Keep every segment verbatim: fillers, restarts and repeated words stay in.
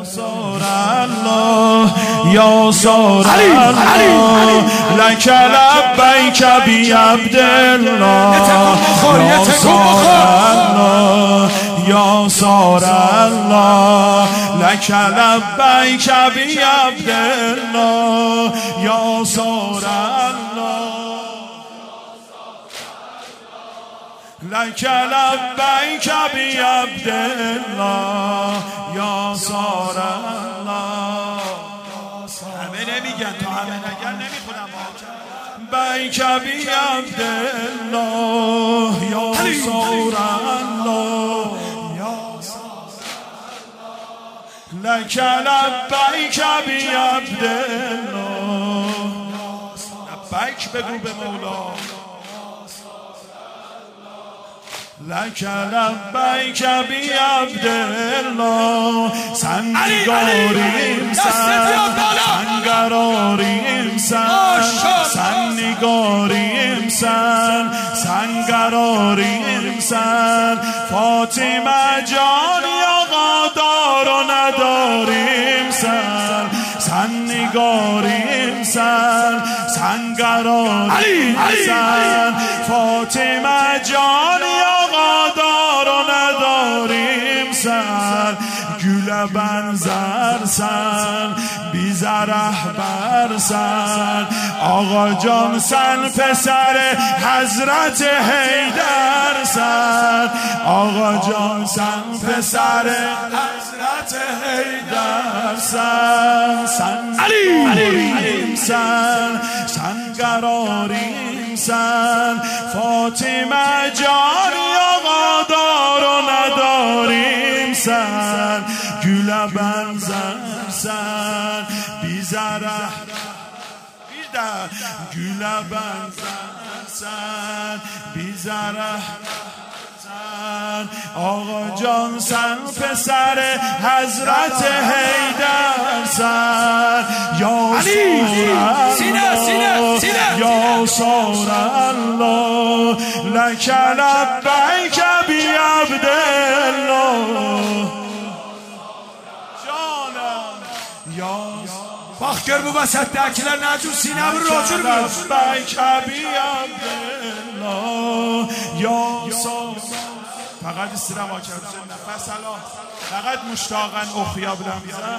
سار الله یا سار الله لک لبیک بی عبدالله یا سار الله یا سار الله لک لبیک بی عبدالله یا سار الله لک لبیک بی عبدالله یا سار الله. همه نمیگن، تا همه نگن نمیخونم. بیک بی عبدالله یا سار الله لک لبیک بی عبدالله. لبیک بگو به مولا. لک لبیک بی عبدالله. سنگاریم سن سنگاریم سن سنگاریم سن سنگاریم سن فاطمه جان آقا دار و نداریم سن سنگاریم سن سنگاریم سن فاطمه جان دار و نداریم سن گل بنظر سن بیزره بر سن آقا جان سن پسر حضرت حیدر سن آقا جان سن پسر حضرت حیدر سن سن علی سن سن قراریم سن فاطمه جان آقا دار و نداریم سن گل بنظر سن بیزره گل بنظر سن بیزره آقا جان سن پسر حضرت حیدر سن یا یا سار الله لک لبیک بی عبدالله. جانم یا Baxgör bu vəsətdəkilər nə cür sinəmi rocur mu? لبیک بی عبدالله یا سار. فقط استرما کرد نفس الان فقط مشتاقن اخیا بودم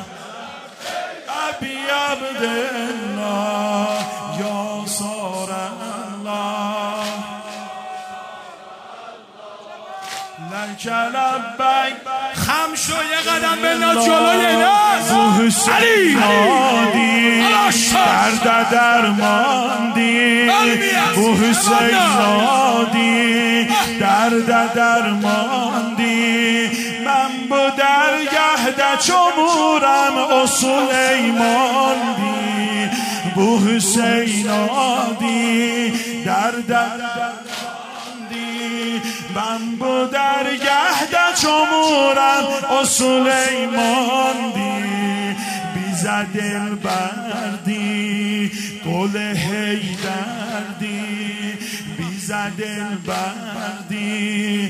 ابی عبدالله یا سار الله لک لبیک. خم شو یه قدم بنداز جلوی ناز. بو حسین نادی درد درماندی بو حسین نادی درد درماندی من بو درگه ده چمورم اصول ایماندی بو حسین نادی درد درماندی من بو درگه ده چمورم اصول ایماندی بیزه دل بردی گل حیدردی بیزه دل بردی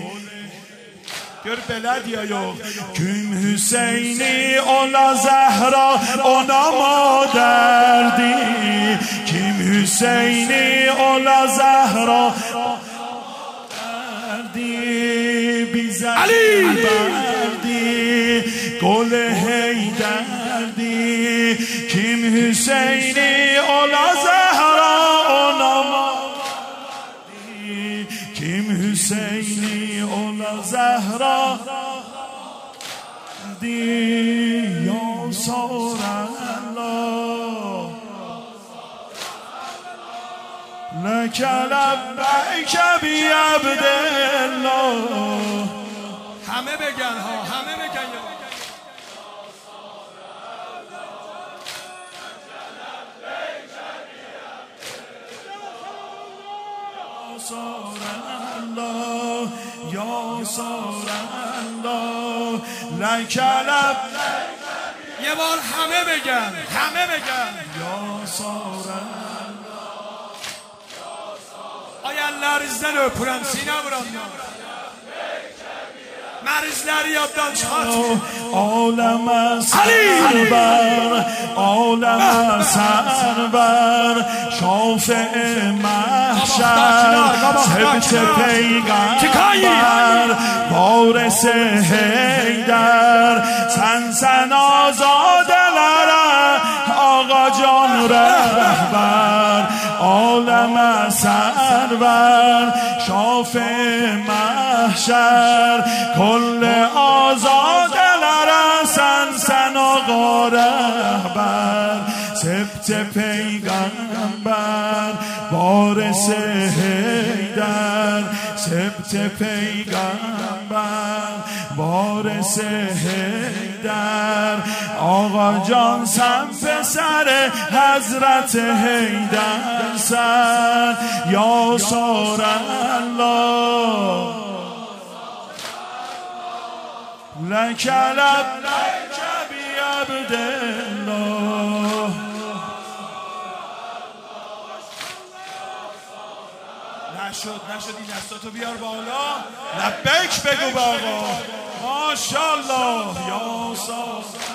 گل بلد یا یو کم حسینی اولا زهرا اونا مادردی کم حسینی اولا زهرا علی بردی گل حیدردی کیم حسینی اولا زهرا اونامادی کیم حسینی اولا زهرا دی یا سار الله لک لبیک بی عبدالله. همه بگن ها همه بگن یا سار الله یا سار الله لک لبیک. یه بار همه بگن همه بگن یا سار الله. Ay əllərinizdən öpürəm, sinə vuranlar. Mərizləri yaddan çıxart. عالم سرور عالم سرور شافع محشر سبت پیغمبر وارث حیدر سن سن آزادلر آقا جان رهبر عالم سرور شافع محشر کل آزادلر سن سن آقا رهبر سبت پیغمبر وارث حیدر سبت پیغمبر وارث حیدر آقا جان سم پسر حضرت حیدر سر یا سار الله لک لبیک بی عبدالله نشد نشد این دستاتو بیار بالا لبیک بگو با آقا ماشاءالله یا سار